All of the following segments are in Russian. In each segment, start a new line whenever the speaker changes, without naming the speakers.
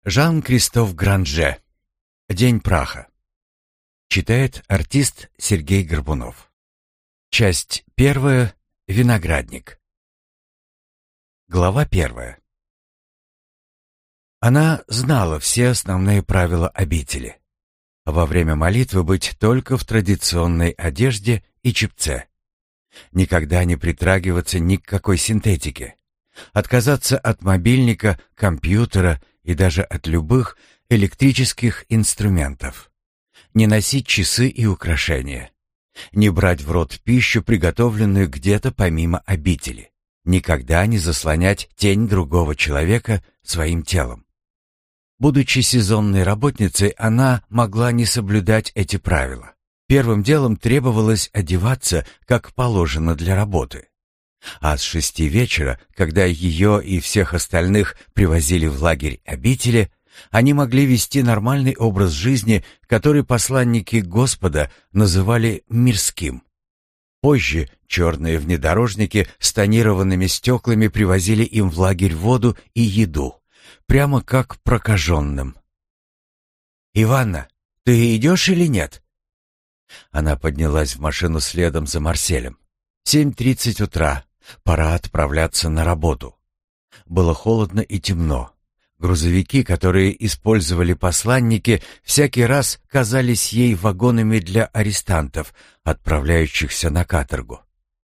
Жан-Кристоф Гранже. День праха. Читает артист Сергей Горбунов. Часть первая. Виноградник. Глава первая. Она знала все основные правила обители. Во время молитвы быть только в традиционной одежде и чепце. Никогда не притрагиваться ни к какой синтетике. Отказаться от мобильника, компьютера и даже от любых электрических инструментов. Не носить часы и украшения. Не брать в рот пищу, приготовленную где-то помимо обители. Никогда не заслонять тень другого человека своим телом. Будучи сезонной работницей, она могла не соблюдать эти правила. Первым делом требовалось одеваться, как положено для работы. А с 6 вечера, когда ее и всех остальных привозили в лагерь обители, они могли вести нормальный образ жизни, который посланники Господа называли мирским. Позже черные внедорожники с тонированными стеклами привозили им в лагерь воду и еду, прямо как прокаженным. «Иванна, ты идешь или нет?» Она поднялась в машину следом за Марселем. 7:30 утра. Пора отправляться на работу. Было холодно и темно. Грузовики, которые использовали посланники, всякий раз казались ей вагонами для арестантов, отправляющихся на каторгу.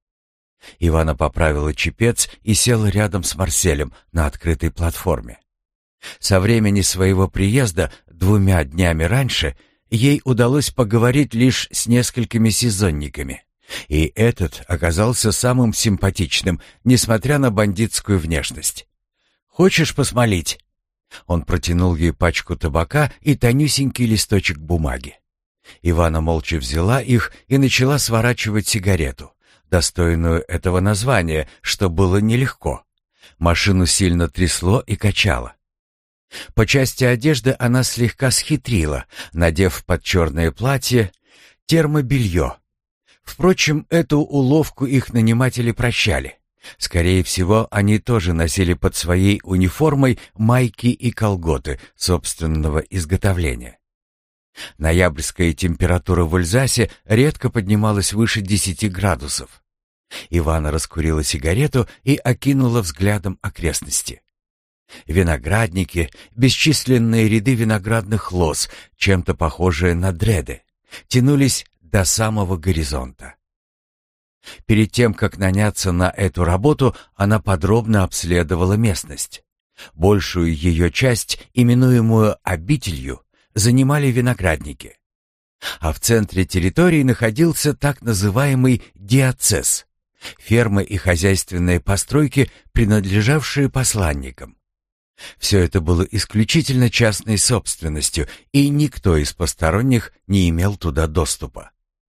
Ивана поправила чепец и села рядом с Марселем на открытой платформе. Со времени своего приезда 2 днями раньше ей удалось поговорить лишь с несколькими сезонниками. И этот оказался самым симпатичным, несмотря на бандитскую внешность. «Хочешь посмолить?» Он протянул ей пачку табака и тонюсенький листочек бумаги. Ивана молча взяла их и начала сворачивать сигарету, достойную этого названия, что было нелегко. Машину сильно трясло и качало. По части одежды она слегка схитрила, надев под черное платье термобелье. Впрочем, эту уловку их наниматели прощали. Скорее всего, они тоже носили под своей униформой майки и колготы собственного изготовления. Ноябрьская температура в Эльзасе редко поднималась выше 10 градусов. Ивана раскурила сигарету и окинула взглядом окрестности. Виноградники, бесчисленные ряды виноградных лоз, чем-то похожие на дреды, тянулись до самого горизонта. Перед тем, как наняться на эту работу, она подробно обследовала местность. Большую ее часть, именуемую обителью, занимали виноградники. А в центре территории находился так называемый диацез — фермы и хозяйственные постройки, принадлежавшие посланникам. Все это было исключительно частной собственностью, и никто из посторонних не имел туда доступа.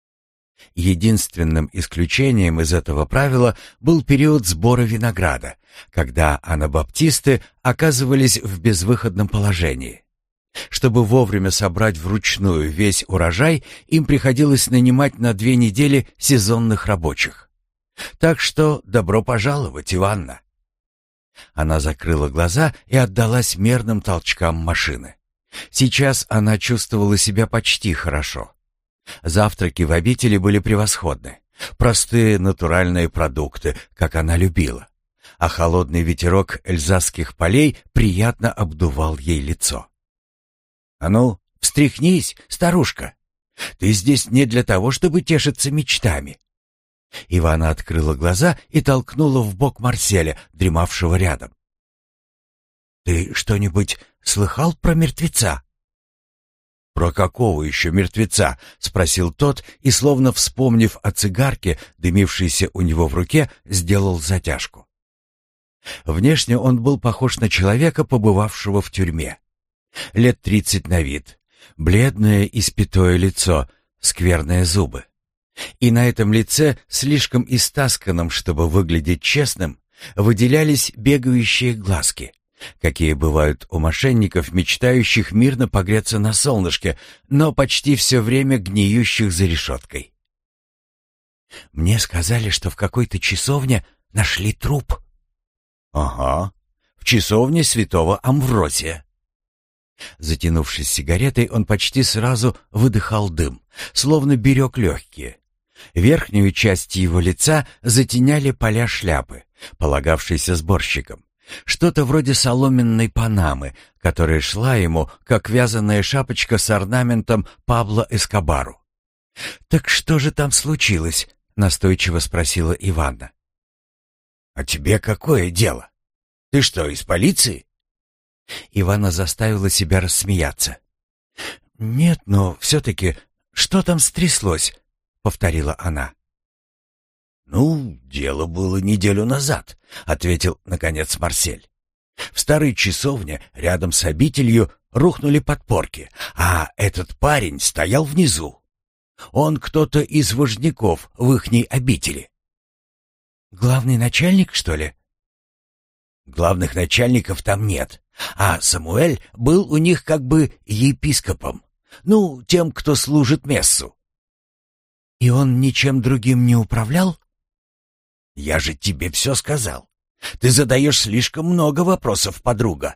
Единственным исключением из этого правила был период сбора винограда, когда анабаптисты оказывались в безвыходном положении. Чтобы вовремя собрать вручную весь урожай, им приходилось нанимать на 2 недели сезонных рабочих. Так что добро пожаловать, Иванна. Она закрыла глаза и отдалась мерным толчкам машины. Сейчас она чувствовала себя почти хорошо. Завтраки в обители были превосходны. Простые натуральные продукты, как она любила. А холодный ветерок эльзасских полей приятно обдувал ей лицо. «А ну, встряхнись, старушка! Ты здесь не для того, чтобы тешиться мечтами!» Ивана открыла глаза и толкнула в бок Марселя, дремавшего рядом. «Ты что-нибудь слыхал про мертвеца?» «Про какого еще мертвеца?» — спросил тот и, словно вспомнив о цигарке, дымившейся у него в руке, сделал затяжку. Внешне он был похож на человека, побывавшего в тюрьме. Лет 30 на вид, бледное испятое лицо, скверные зубы. И на этом лице, слишком истасканном, чтобы выглядеть честным, выделялись бегающие глазки, какие бывают у мошенников, мечтающих мирно погреться на солнышке, но почти все время гниющих за решеткой. «Мне сказали, что в какой-то часовне нашли труп». «Ага, в часовне святого Амвросия». Затянувшись сигаретой, он почти сразу выдыхал дым, словно берег легкие. Верхнюю часть его лица затеняли поля шляпы, полагавшейся сборщиком. Что-то вроде соломенной панамы, которая шла ему, как вязаная шапочка с орнаментом Пабло Эскобару. «Так что же там случилось?» — настойчиво спросила Иванна. «А тебе какое дело? Ты что, из полиции?» Иванна заставила себя рассмеяться. «Нет, но все-таки, что там стряслось?» — повторила она. «Ну, дело было неделю назад», — ответил, наконец, Марсель. «В старой часовне рядом с обителью рухнули подпорки, а этот парень стоял внизу. Он кто-то из вожняков в ихней обители». «Главный начальник, что ли?» «Главных начальников там нет, а Самуэль был у них как бы епископом, ну, тем, кто служит мессу». «И он ничем другим не управлял?» «Я же тебе все сказал. Ты задаешь слишком много вопросов, подруга».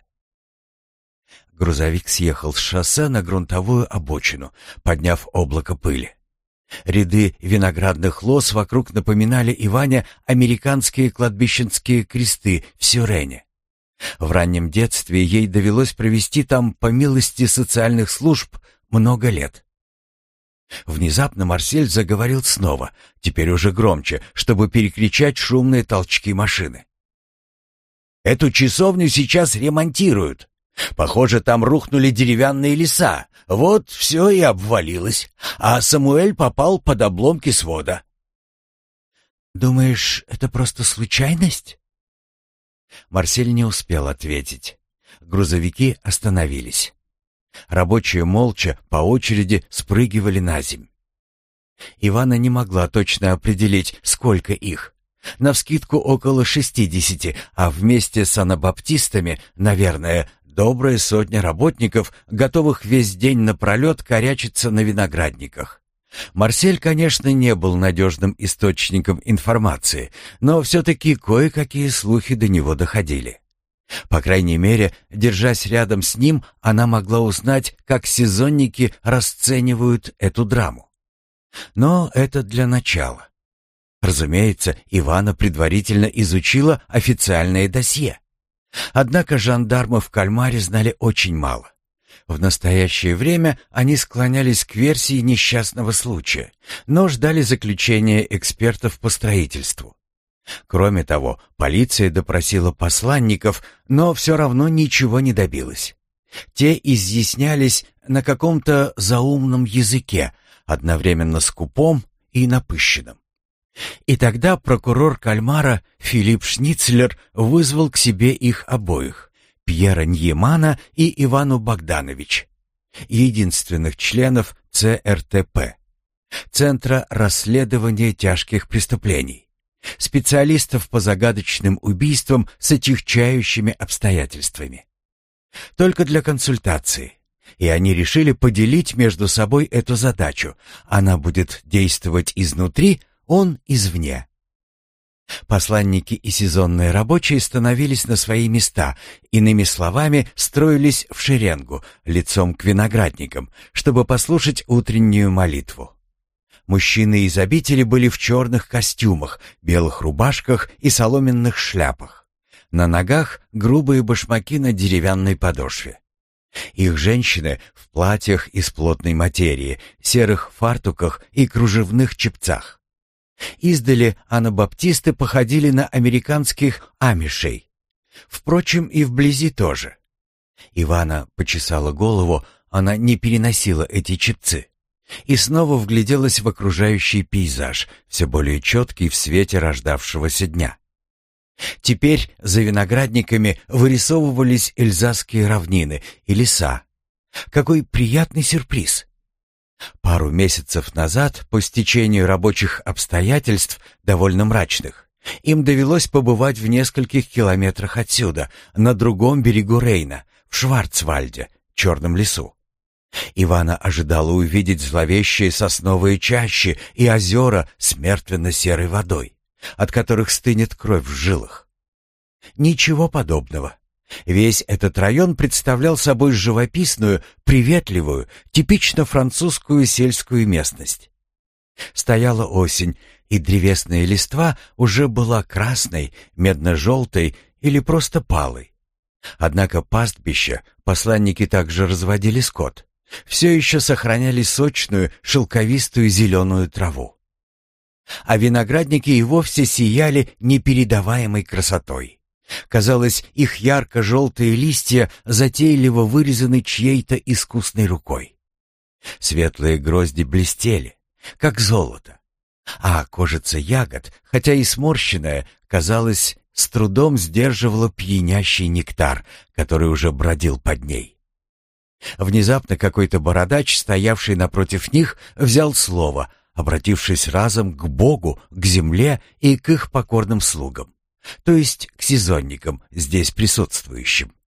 Грузовик съехал с шоссе на грунтовую обочину, подняв облако пыли. Ряды виноградных лоз вокруг напоминали Иване американские кладбищенские кресты в Сюрене. В раннем детстве ей довелось провести там, по милости социальных служб, много лет. Внезапно Марсель заговорил снова, теперь уже громче, чтобы перекричать шумные толчки машины. «Эту часовню сейчас ремонтируют. Похоже, там рухнули деревянные леса. Вот все и обвалилось. А Самуэль попал под обломки свода».
«Думаешь, это просто случайность?»
Марсель не успел ответить. Грузовики остановились. Рабочие молча по очереди спрыгивали на земь. Иванна не могла точно определить, сколько их. Навскидку около 60, а вместе с анабаптистами, наверное, добрая сотня работников, готовых весь день напролет корячиться на виноградниках. Марсель, конечно, не был надежным источником информации, но все-таки кое-какие слухи до него доходили. По крайней мере, держась рядом с ним, она могла узнать, как сезонники расценивают эту драму. Но это для начала. Разумеется, Иванна предварительно изучила официальное досье. Однако жандармы в Кальмаре знали очень мало. В настоящее время они склонялись к версии несчастного случая, но ждали заключения экспертов по строительству. Кроме того, полиция допросила посланников, но все равно ничего не добилась. Те изъяснялись на каком-то заумном языке, одновременно скупом и напыщенном. И тогда прокурор Кальмара Филипп Шницлер вызвал к себе их обоих, Пьера Ньемана и Ивану Богданович, единственных членов ЦРТП, Центра расследования тяжких преступлений, специалистов по загадочным убийствам с отягчающими обстоятельствами. Только для консультации. И они решили поделить между собой эту задачу. Она будет действовать изнутри, он извне. Посланники и сезонные рабочие становились на свои места, иными словами, строились в шеренгу, лицом к виноградникам, чтобы послушать утреннюю молитву. Мужчины из обители были в черных костюмах, белых рубашках и соломенных шляпах. На ногах грубые башмаки на деревянной подошве. Их женщины в платьях из плотной материи, серых фартуках и кружевных чепцах. Издали анабаптисты походили на американских амишей. Впрочем, и вблизи тоже. Иванна почесала голову, она не переносила эти чепцы. И снова вгляделась в окружающий пейзаж, все более четкий в свете рождавшегося дня. Теперь за виноградниками вырисовывались эльзасские равнины и леса. Какой приятный сюрприз! Пару месяцев назад, по стечению рабочих обстоятельств, довольно мрачных, им довелось побывать в нескольких километрах отсюда, на другом берегу Рейна, в Шварцвальде, Черном лесу. Иванна ожидала увидеть зловещие сосновые чащи и озера с мертвенно-серой водой, от которых стынет кровь в жилах. Ничего подобного. Весь этот район представлял собой живописную, приветливую, типично французскую сельскую местность. Стояла осень, и древесная листва уже была красной, медно-желтой или просто палой. Однако пастбища, посланники также разводили скот, все еще сохраняли сочную, шелковистую зеленую траву. А виноградники и вовсе сияли непередаваемой красотой. Казалось, их ярко-желтые листья затейливо вырезаны чьей-то искусной рукой. Светлые грозди блестели, как золото, а кожица ягод, хотя и сморщенная, казалось, с трудом сдерживала пьянящий нектар, который уже бродил под ней. Внезапно какой-то бородач, стоявший напротив них, взял слово, обратившись разом к Богу, к земле и к их покорным слугам, то есть к сезонникам, здесь присутствующим.